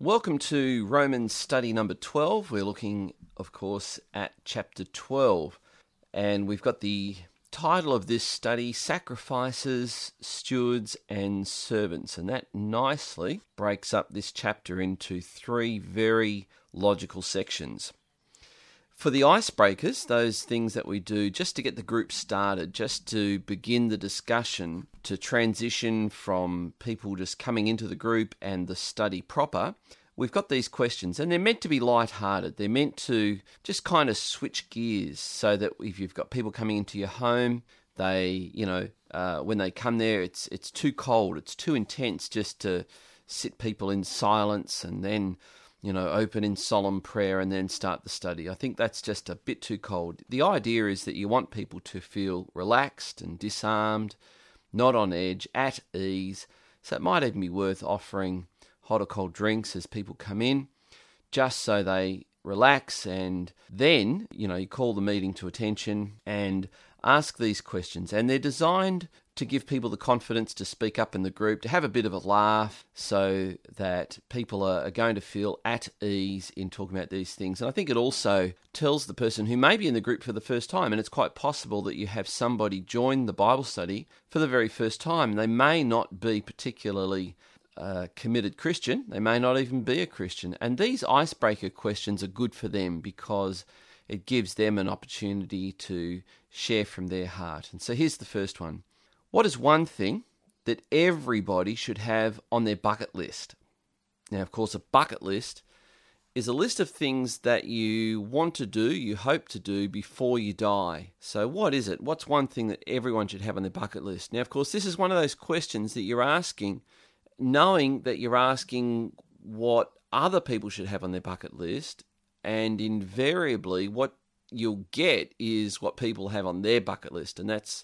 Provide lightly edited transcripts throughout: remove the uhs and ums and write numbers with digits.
Welcome to Romans study number 12. We're looking, of course, at chapter 12. And we've got the title of this study, Sacrifices, Stewards and Servants. And that nicely breaks up this chapter into three very logical sections. For the icebreakers, those things that we do just to get the group started, just to begin the discussion, to transition from people just coming into the group and the study proper, we've got these questions, and they're meant to be light-hearted. They're meant to just kind of switch gears so that if you've got people coming into your home, they, when they come there, it's too cold, it's too intense just to sit people in silence and then open in solemn prayer and then start the study. I think that's just a bit too cold. The idea is that you want people to feel relaxed and disarmed, not on edge, at ease. So it might even be worth offering hot or cold drinks as people come in, just so they relax, and then, you call the meeting to attention and ask these questions. And they're designed to give people the confidence to speak up in the group, to have a bit of a laugh so that people are going to feel at ease in talking about these things. And I think it also tells the person who may be in the group for the first time, and it's quite possible that you have somebody join the Bible study for the very first time, and they may not be particularly committed Christian. They may not even be a Christian. And these icebreaker questions are good for them because it gives them an opportunity to share from their heart. And so here's the first one. What is one thing that everybody should have on their bucket list? Now, of course, a bucket list is a list of things that you want to do, you hope to do before you die. So what is it? What's one thing that everyone should have on their bucket list? Now, of course, this is one of those questions that you're asking, knowing that you're asking what other people should have on their bucket list, and invariably what you'll get is what people have on their bucket list. And that's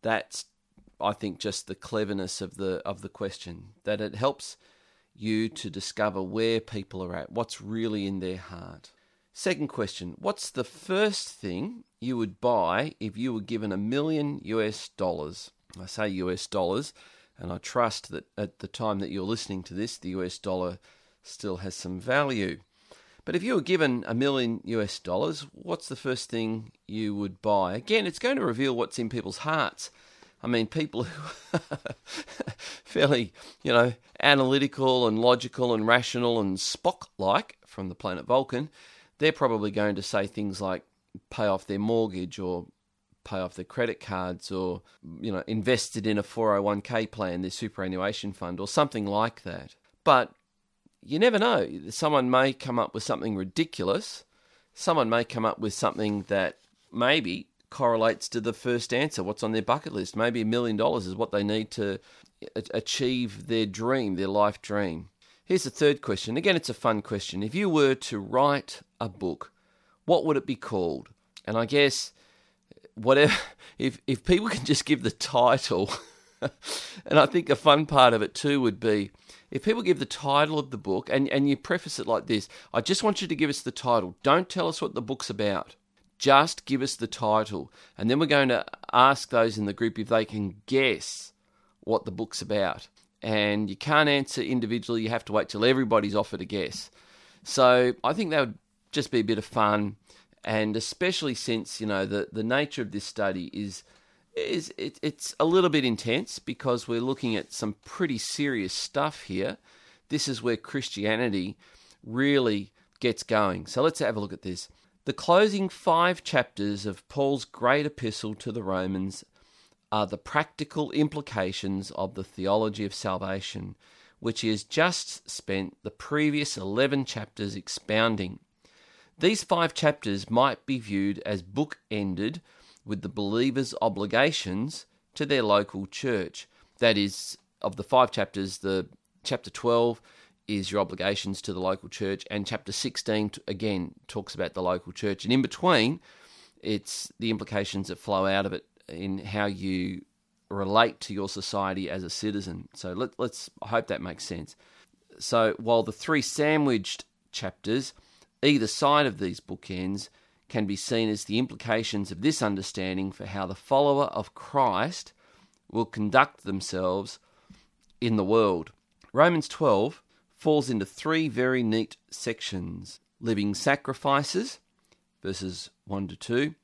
I think just the cleverness of the question, that it helps you to discover where people are at, what's really in their heart. Second question, what's the first thing you would buy if you were given $1 million? I say US dollars, and I trust that at the time that you're listening to this, the US dollar still has some value. But if you were given $1 million, what's the first thing you would buy? Again, it's going to reveal what's in people's hearts. I mean, people who are fairly, analytical and logical and rational and Spock-like from the planet Vulcan, they're probably going to say things like pay off their mortgage or pay off their credit cards or, invested in a 401k plan, their superannuation fund or something like that. But you never know. Someone may come up with something ridiculous. Someone may come up with something that maybe correlates to the first answer, what's on their bucket list. Maybe $1 million is what they need to achieve their dream, their life dream. Here's the third question. Again, it's a fun question. If you were to write a book, what would it be called? And I guess whatever, if people can just give the title, and I think a fun part of it too would be, if people give the title of the book, and you preface it like this, I just want you to give us the title. Don't tell us what the book's about. Just give us the title. And then we're going to ask those in the group if they can guess what the book's about. And you can't answer individually. You have to wait till everybody's offered a guess. So I think that would just be a bit of fun. And especially since, the nature of this study is it's a little bit intense because we're looking at some pretty serious stuff here. This is where Christianity really gets going. So let's have a look at this. The closing 5 chapters of Paul's great epistle to the Romans are the practical implications of the theology of salvation, which he has just spent the previous 11 chapters expounding. These 5 chapters might be viewed as book-ended with the believer's obligations to their local church. That is, of the 5 chapters, the chapter 12 is your obligations to the local church, and chapter 16, again, talks about the local church. And in between, it's the implications that flow out of it in how you relate to your society as a citizen. So I hope that makes sense. So while the 3 sandwiched chapters, either side of these bookends, can be seen as the implications of this understanding for how the follower of Christ will conduct themselves in the world. Romans 12 falls into three very neat sections: living sacrifices, verses 1 to 2,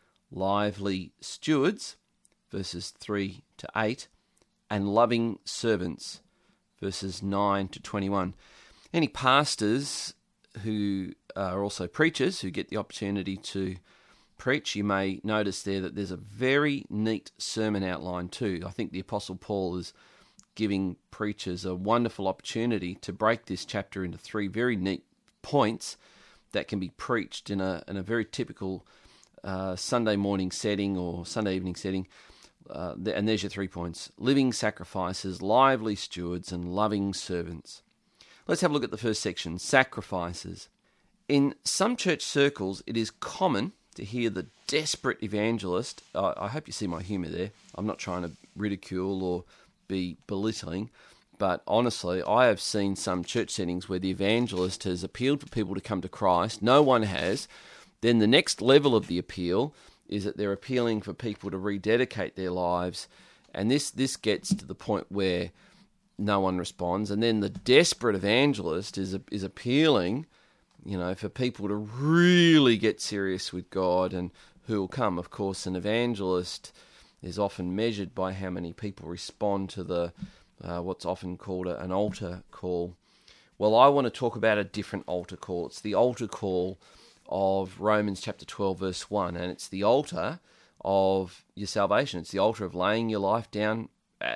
lively stewards, verses 3 to 8, and loving servants, verses 9 to 21. Any pastors who are also preachers who get the opportunity to preach, you may notice there that there's a very neat sermon outline too. I think the Apostle Paul is giving preachers a wonderful opportunity to break this chapter into three very neat points that can be preached in a very typical Sunday morning setting or Sunday evening setting. And there's your 3 points: living sacrifices, lively stewards, and loving servants. Let's have a look at the first section, sacrifices. In some church circles, it is common to hear the desperate evangelist. I hope you see my humour there. I'm not trying to ridicule or be belittling, but honestly, I have seen some church settings where the evangelist has appealed for people to come to Christ. No one has. Then the next level of the appeal is that they're appealing for people to rededicate their lives, and this gets to the point where no one responds. And then the desperate evangelist is appealing, for people to really get serious with God and who will come. Of course, an evangelist is often measured by how many people respond to the what's often called an altar call. Well, I want to talk about a different altar call. It's the altar call of Romans chapter 12, verse 1, and it's the altar of your salvation. It's the altar of laying your life down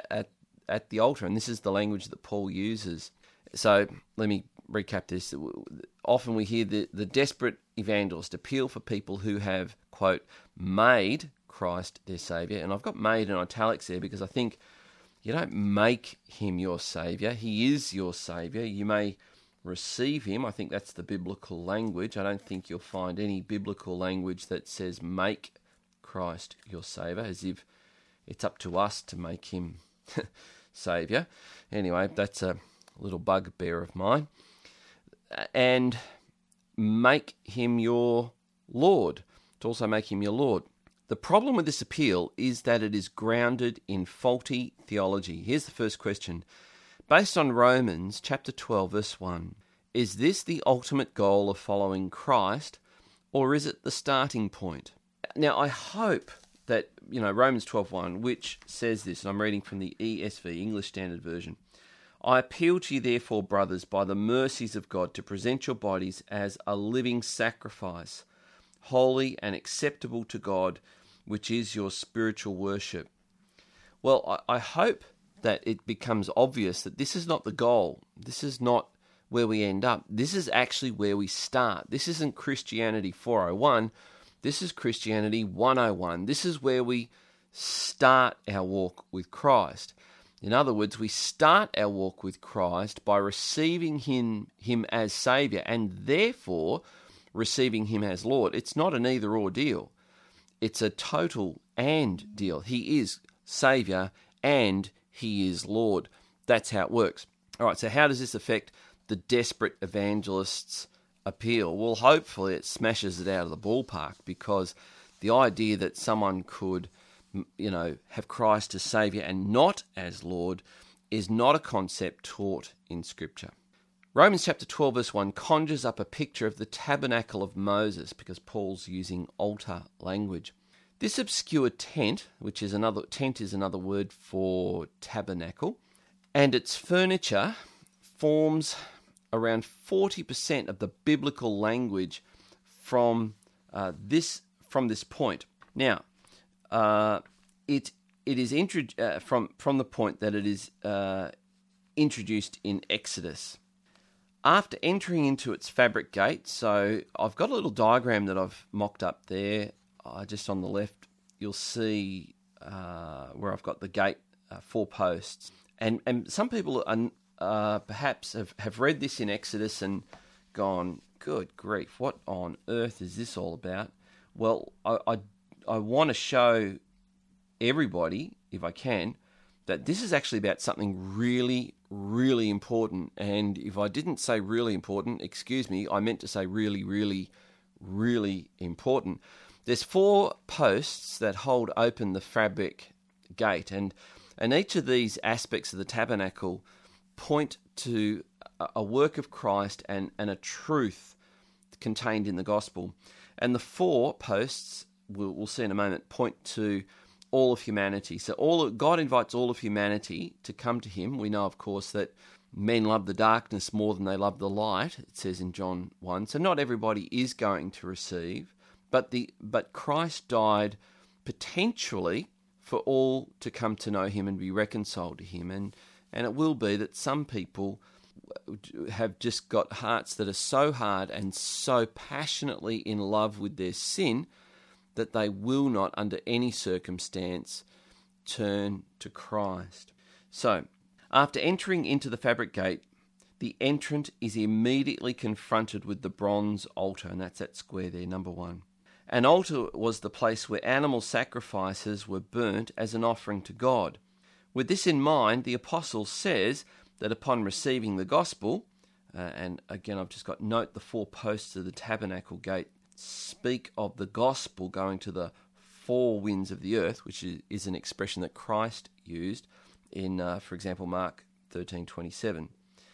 at the altar, and this is the language that Paul uses. So let me recap this. Often we hear the desperate evangelist appeal for people who have, quote, made Christ their Saviour, and I've got made in italics there because I think you don't make him your Saviour. He is your Saviour. You may receive him. I think that's the biblical language. I don't think you'll find any biblical language that says make Christ your Saviour, as if it's up to us to make him Saviour. Anyway, that's a little bugbear of mine. And make him your Lord. To also make him your Lord. The problem with this appeal is that it is grounded in faulty theology. Here's the first question. Based on Romans chapter 12, verse 1, is this the ultimate goal of following Christ, or is it the starting point? Now, I hope that, Romans 12:1, which says this, and I'm reading from the ESV, English Standard Version. I appeal to you, therefore, brothers, by the mercies of God, to present your bodies as a living sacrifice, holy and acceptable to God, which is your spiritual worship. Well, I hope that it becomes obvious that this is not the goal. This is not where we end up. This is actually where we start. This isn't Christianity 401. This is Christianity 101. This is where we start our walk with Christ. In other words, we start our walk with Christ by receiving him as Saviour and therefore receiving him as Lord. It's not an either-or deal. It's a total and deal. He is Saviour and he is Lord. That's how it works. All right, so how does this affect the desperate evangelist's appeal? Well, hopefully it smashes it out of the ballpark, because the idea that someone could, have Christ as Saviour and not as Lord is not a concept taught in Scripture. Romans chapter 12, verse 1 conjures up a picture of the tabernacle of Moses, because Paul's using altar language. This obscure tent, which is another word for tabernacle, and its furniture forms around 40% of the biblical language from this point. Now, it is from the point that it is introduced in Exodus. After entering into its fabric gate, so I've got a little diagram that I've mocked up there. Just on the left, you'll see where I've got the gate, 4 posts. And some people perhaps have read this in Exodus and gone, good grief, what on earth is this all about? Well, I want to show everybody, if I can, that this is actually about something really, really important. And if I didn't say really important, excuse me, I meant to say really, really, really important. There's 4 posts that hold open the fabric gate, and each of these aspects of the tabernacle point to a work of Christ and a truth contained in the gospel. And the 4 posts, we'll see in a moment, point to all of humanity. So God invites all of humanity to come to him. We know, of course, that men love the darkness more than they love the light, it says in John 1. So not everybody is going to receive, but Christ died potentially for all to come to know him and be reconciled to him. And it will be that some people have just got hearts that are so hard and so passionately in love with their sin that they will not, under any circumstance, turn to Christ. So, after entering into the fabric gate, the entrant is immediately confronted with the bronze altar, and that's that square there, number 1. An altar was the place where animal sacrifices were burnt as an offering to God. With this in mind, the apostle says that upon receiving the gospel, and again I've just got note the 4 posts of the tabernacle gate speak of the gospel going to the 4 winds of the earth, which is an expression that Christ used in, for example, Mark 13:27.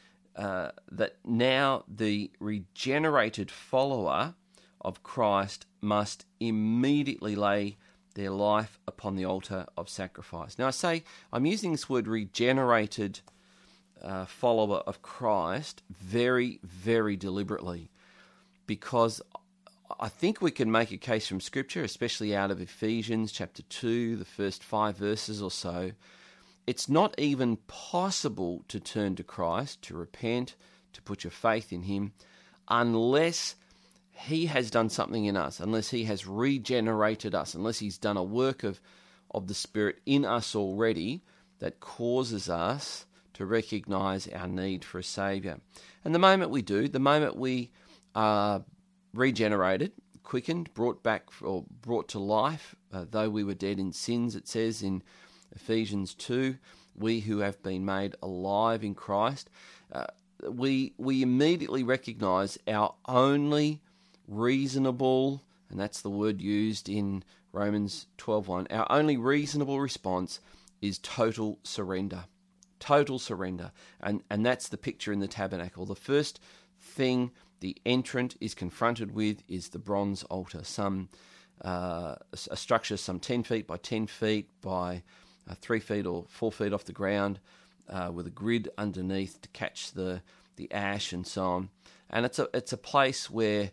That now the regenerated follower of Christ must immediately lay their life upon the altar of sacrifice. Now I'm using this word regenerated follower of Christ very, very deliberately, because I think we can make a case from Scripture, especially out of Ephesians chapter 2, the first 5 verses or so. It's not even possible to turn to Christ, to repent, to put your faith in him, unless he has done something in us, unless he has regenerated us, unless he's done a work of the Spirit in us already that causes us to recognize our need for a Saviour. And the moment we do, the moment we are regenerated, quickened, brought back or brought to life, though we were dead in sins, it says in Ephesians 2, we who have been made alive in Christ, we immediately recognize our only reasonable, and that's the word used in Romans 12:1, our only reasonable response is total surrender. Total surrender. And that's the picture in the tabernacle. The first thing the entrant is confronted with is the bronze altar, a structure some 10 feet by 10 feet by 3 feet or 4 feet off the ground, with a grid underneath to catch the ash and so on. And it's a place where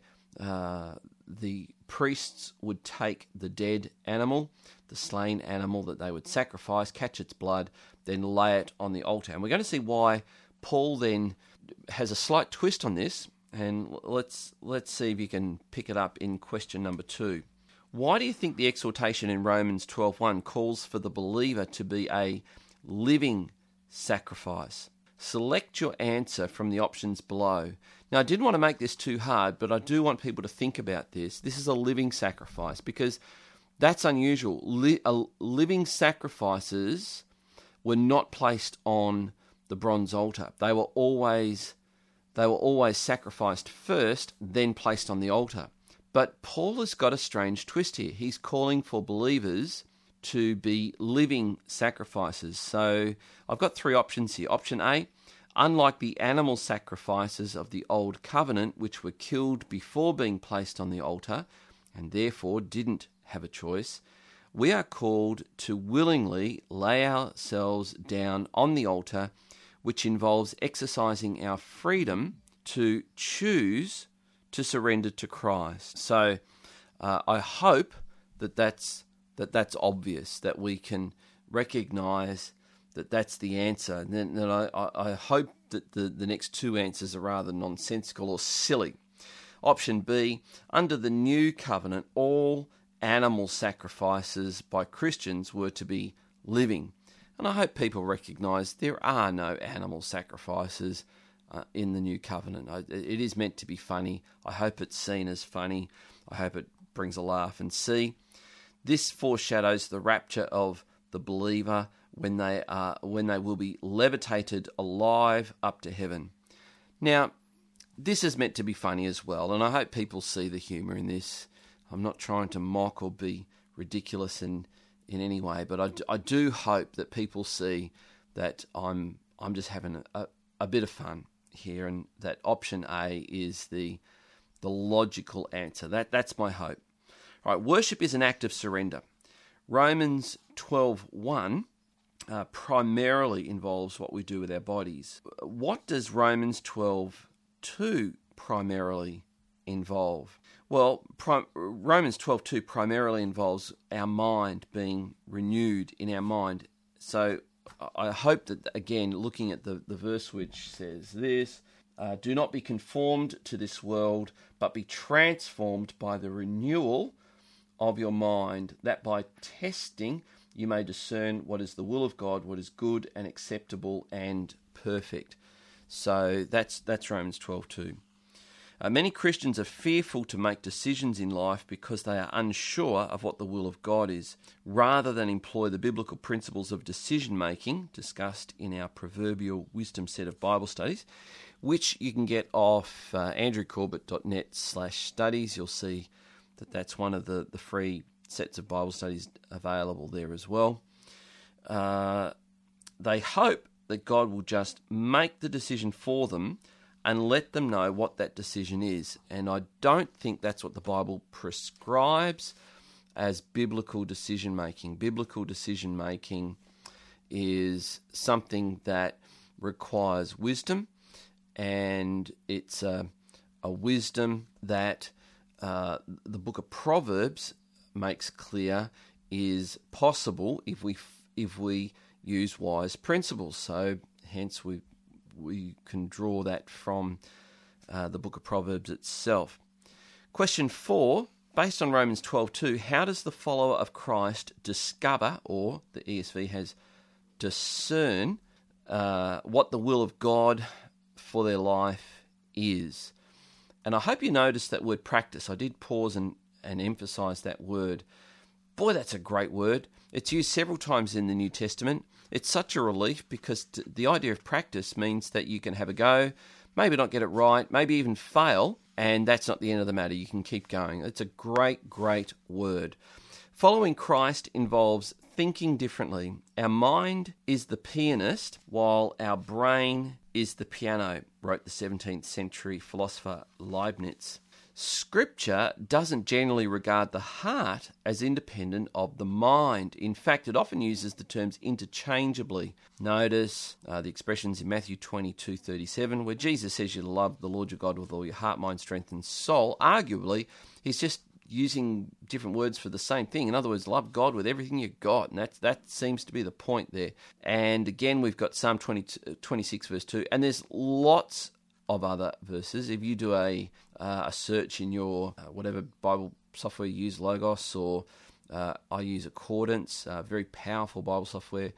the priests would take the dead animal, the slain animal that they would sacrifice, catch its blood, then lay it on the altar. And we're going to see why Paul then has a slight twist on this, and let's see if you can pick it up in question number 2. Why do you think the exhortation in Romans 12:1 calls for the believer to be a living sacrifice? Select your answer from the options below. Now, I didn't want to make this too hard, but I do want people to think about this. This is a living sacrifice, because that's unusual. Living sacrifices were not placed on the bronze altar. They were always sacrificed first, then placed on the altar. But Paul has got a strange twist here. He's calling for believers to be living sacrifices. So I've got 3 options here. Option A, unlike the animal sacrifices of the Old Covenant, which were killed before being placed on the altar, and therefore didn't have a choice, we are called to willingly lay ourselves down on the altar, which involves exercising our freedom to choose to surrender to Christ. So I hope that's obvious, that we can recognize that that's the answer. And then I hope that the next 2 answers are rather nonsensical or silly. Option B, under the new covenant, all animal sacrifices by Christians were to be living. And I hope people recognize there are no animal sacrifices in the new covenant. It is meant to be funny. I hope it's seen as funny. I hope it brings a laugh. And C, this foreshadows the rapture of the believer when they will be levitated alive up to heaven. Now, this is meant to be funny as well, and I hope people see the humour in this. I'm not trying to mock or be ridiculous in any way, but I do hope that people see that I'm just having a bit of fun. here, and that option A is the logical answer. That's my hope. All right, worship is an act of surrender. Romans 12:1 primarily involves what we do with our bodies. What does Romans 12:2 primarily involve? Well, Romans 12:2 primarily involves our mind being renewed in our mind. So I hope that, again, looking at the verse which says this, do not be conformed to this world, but be transformed by the renewal of your mind, that by testing you may discern what is the will of God, what is good and acceptable and perfect. So that's Romans 12:2. Many Christians are fearful to make decisions in life because they are unsure of what the will of God is, rather than employ the biblical principles of decision-making discussed in our proverbial wisdom set of Bible studies, which you can get off andrewcorbett.net/studies. You'll see that that's one of the free sets of Bible studies available there as well. They hope that God will just make the decision for them and let them know what that decision is. And I don't think that's what the Bible prescribes as biblical decision-making. Biblical decision-making is something that requires wisdom, and it's a wisdom that the book of Proverbs makes clear is possible if we use wise principles. So hence we can draw that from the book of Proverbs itself. Question 4, based on Romans 12:2, how does the follower of Christ discover, or the ESV has discern, what the will of God for their life is? And I hope you noticed that word practice. I did pause and emphasize that word. Boy, that's a great word. It's used several times in the New Testament. It's such a relief because the idea of practice means that you can have a go, maybe not get it right, maybe even fail, and that's not the end of the matter. You can keep going. It's a great, great word. Following Christ involves thinking differently. Our mind is the pianist, while our brain is the piano, wrote the 17th century philosopher Leibniz. Scripture doesn't generally regard the heart as independent of the mind. In fact, it often uses the terms interchangeably. Notice the expressions in Matthew 22:37, where Jesus says you love the Lord your God with all your heart, mind, strength, and soul. Arguably, he's just using different words for the same thing. In other words, love God with everything you've got, and that seems to be the point there. And again, we've got Psalm 26, verse 2, and there's lots of other verses. If you do a search in your whatever Bible software you use, Logos, or I use Accordance, very powerful Bible software,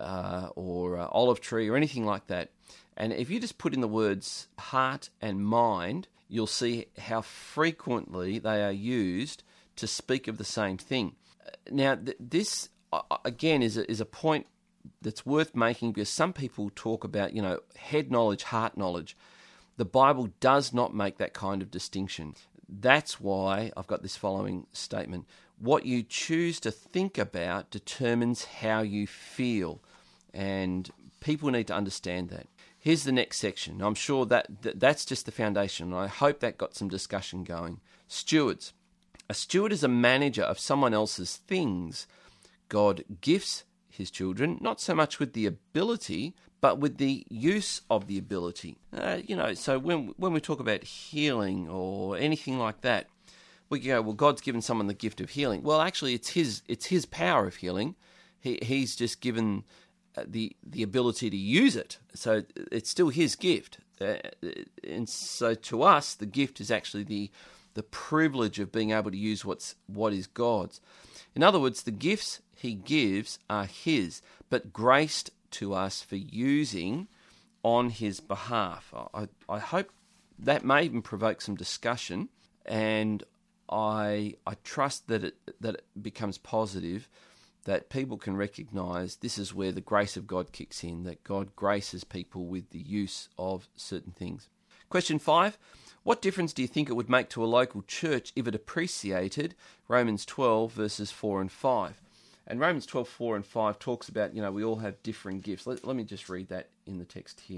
or Olive Tree, or anything like that. And if you just put in the words heart and mind, you'll see how frequently they are used to speak of the same thing. Now, this, again, is a point that's worth making, because some people talk about, head knowledge, heart knowledge. The Bible does not make that kind of distinction. That's why I've got this following statement. What you choose to think about determines how you feel, and people need to understand that. Here's the next section. I'm sure that's just the foundation, and I hope that got some discussion going. Stewards. A steward is a manager of someone else's things. God gifts his children, not so much with the ability, but with the use of the ability. So when we talk about healing or anything like that, we go, well, God's given someone the gift of healing. Well, actually, it's his power of healing. He's just given the ability to use it. So it's still his gift. And so to us, the gift is actually the privilege of being able to use what is God's. In other words, the gifts he gives are his, but graced to us for using on his behalf. I hope that may even provoke some discussion, and I trust that it becomes positive, that people can recognize this is where the grace of God kicks in, that God graces people with the use of certain things. Question 5, what difference do you think it would make to a local church if it appreciated Romans 12 verses 4 and 5? And Romans 12, 4 and 5 talks about, we all have differing gifts. Let me just read that in the text here.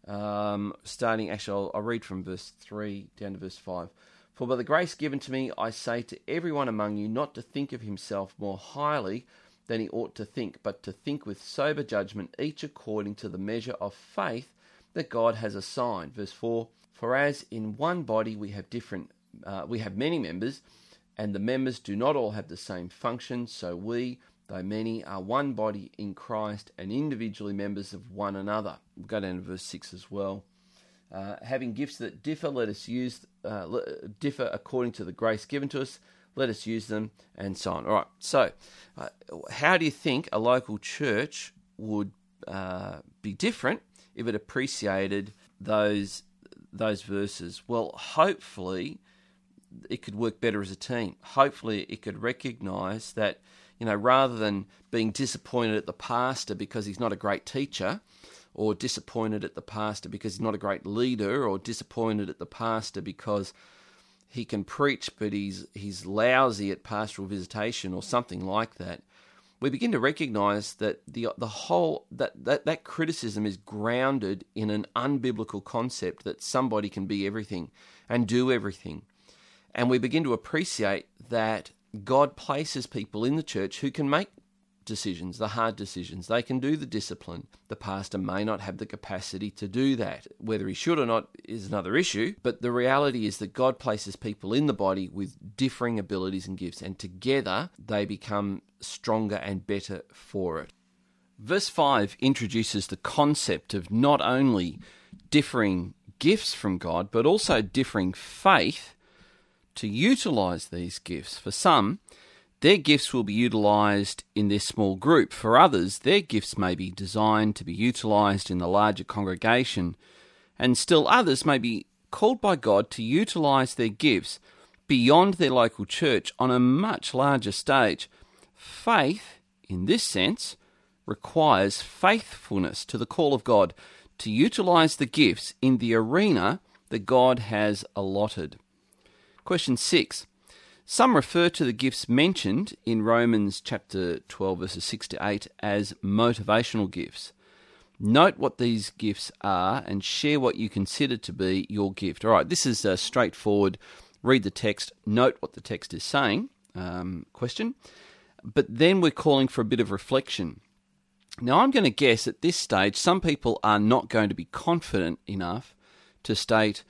I'll read from verse 3 down to verse 5. For by the grace given to me, I say to everyone among you not to think of himself more highly than he ought to think, but to think with sober judgment, each according to the measure of faith that God has assigned. Verse 4, for as in one body we have many members, and the members do not all have the same function, so we, though many, are one body in Christ and individually members of one another. We'll go down to verse 6 as well. Having gifts that differ, let us use differ according to the grace given to us. Let us use them, and so on. All right. So, how do you think a local church would be different if it appreciated those verses? Well, hopefully, it could work better as a team. Hopefully, it could recognise that, rather than being disappointed at the pastor because he's not a great teacher, or disappointed at the pastor because he's not a great leader, or disappointed at the pastor because he can preach but he's lousy at pastoral visitation or something like that, we begin to recognise that the whole that criticism is grounded in an unbiblical concept that somebody can be everything and do everything. And we begin to appreciate that God places people in the church who can make decisions, the hard decisions. They can do the discipline. The pastor may not have the capacity to do that. Whether he should or not is another issue, but the reality is that God places people in the body with differing abilities and gifts, and together they become stronger and better for it. Verse 5 introduces the concept of not only differing gifts from God, but also differing faith to utilize these gifts. For some, their gifts will be utilised in their small group. For others, their gifts may be designed to be utilised in the larger congregation. And still others may be called by God to utilise their gifts beyond their local church on a much larger stage. Faith, in this sense, requires faithfulness to the call of God to utilise the gifts in the arena that God has allotted. Question 6. Some refer to the gifts mentioned in Romans chapter 12, verses 6 to 8 as motivational gifts. Note what these gifts are and share what you consider to be your gift. All right, this is straightforward. Read the text, note what the text is saying, question. But then we're calling for a bit of reflection. Now, I'm going to guess at this stage, some people are not going to be confident enough to state,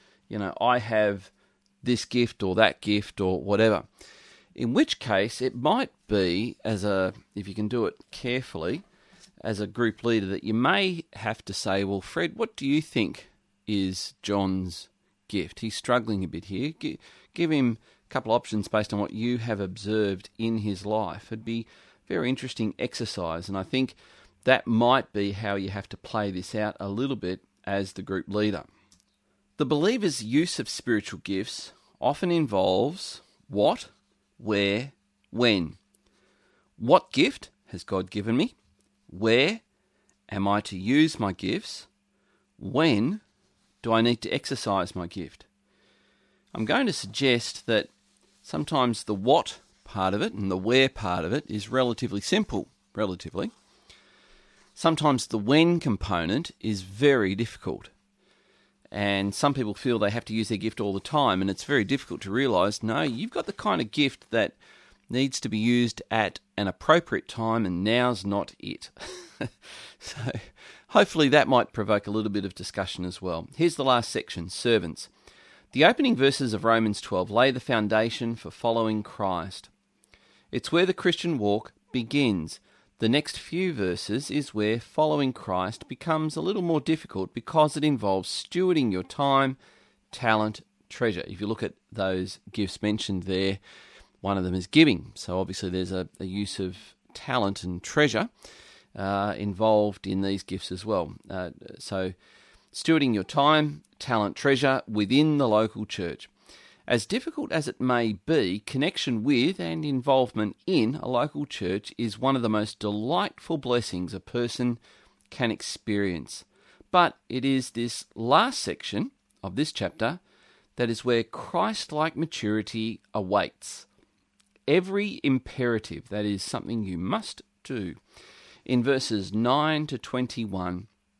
I have this gift or that gift or whatever. In which case, it might be, if you can do it carefully, as a group leader, that you may have to say, well, Fred, what do you think is John's gift? He's struggling a bit here. Give him a couple of options based on what you have observed in his life. It'd be a very interesting exercise, and I think that might be how you have to play this out a little bit as the group leader. The believer's use of spiritual gifts often involves what, where, when. What gift has God given me? Where am I to use my gifts? When do I need to exercise my gift? I'm going to suggest that sometimes the what part of it and the where part of it is relatively simple, Sometimes the when component is very difficult. And some people feel they have to use their gift all the time, and it's very difficult to realise, no, you've got the kind of gift that needs to be used at an appropriate time, and now's not it. So hopefully that might provoke a little bit of discussion as well. Here's the last section, servants. The opening verses of Romans 12 lay the foundation for following Christ. It's where the Christian walk begins. The next few verses is where following Christ becomes a little more difficult because it involves stewarding your time, talent, treasure. If you look at those gifts mentioned there, one of them is giving. So obviously there's a use of talent and treasure involved in these gifts as well. So stewarding your time, talent, treasure within the local church. As difficult as it may be, connection with and involvement in a local church is one of the most delightful blessings a person can experience. But it is this last section of this chapter that is where Christ-like maturity awaits. Every imperative, that is something you must do. In verses 9 to 21,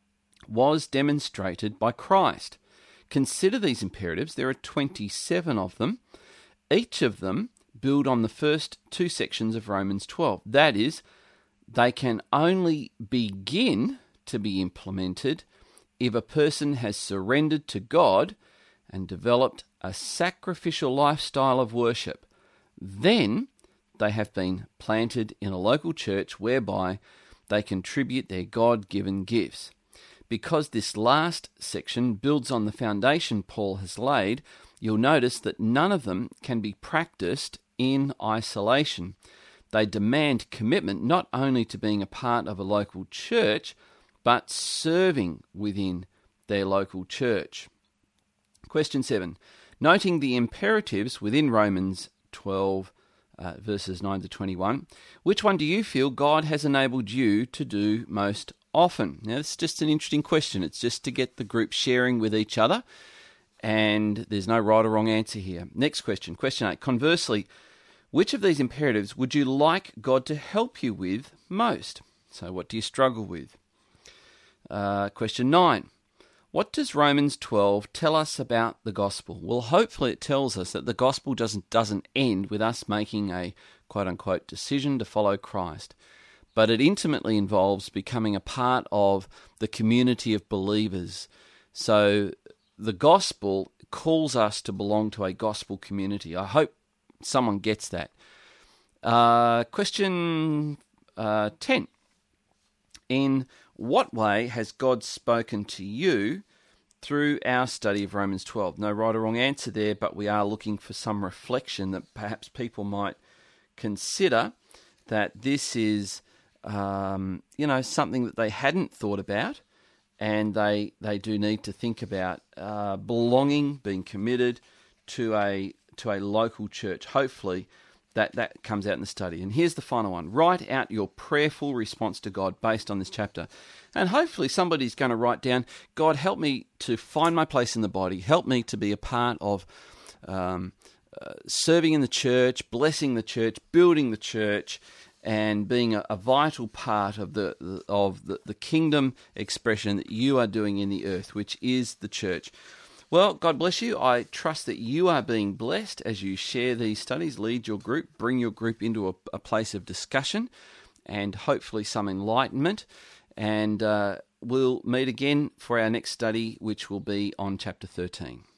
was demonstrated by Christ. Consider these imperatives. There are 27 of them. Each of them build on the first two sections of Romans 12. That is, they can only begin to be implemented if a person has surrendered to God and developed a sacrificial lifestyle of worship. Then they have been planted in a local church whereby they contribute their God-given gifts. Because this last section builds on the foundation Paul has laid, you'll notice that none of them can be practiced in isolation. They demand commitment not only to being a part of a local church, but serving within their local church. Question 7. Noting the imperatives within Romans 12, verses 9 to 21, which one do you feel God has enabled you to do most often? Now, it's just an interesting question. It's just to get the group sharing with each other, and there's no right or wrong answer here. Next question, question 8. Conversely, which of these imperatives would you like God to help you with most? So what do you struggle with? Question 9. What does Romans 12 tell us about the gospel? Well, hopefully it tells us that the gospel doesn't end with us making a quote-unquote decision to follow Christ, but it intimately involves becoming a part of the community of believers. So the gospel calls us to belong to a gospel community. I hope someone gets that. Question 10. In what way has God spoken to you through our study of Romans 12? No right or wrong answer there, but we are looking for some reflection that perhaps people might consider that this is, something that they hadn't thought about, and they do need to think about belonging, being committed to a local church. Hopefully that comes out in the study. And here's the final one. Write out your prayerful response to God based on this chapter. And hopefully somebody's going to write down, God, help me to find my place in the body. Help me to be a part of serving in the church, blessing the church, building the church, and being a vital part of the kingdom expression that you are doing in the earth, which is the church. Well, God bless you. I trust that you are being blessed as you share these studies, lead your group, bring your group into a place of discussion and hopefully some enlightenment. And we'll meet again for our next study, which will be on chapter 13.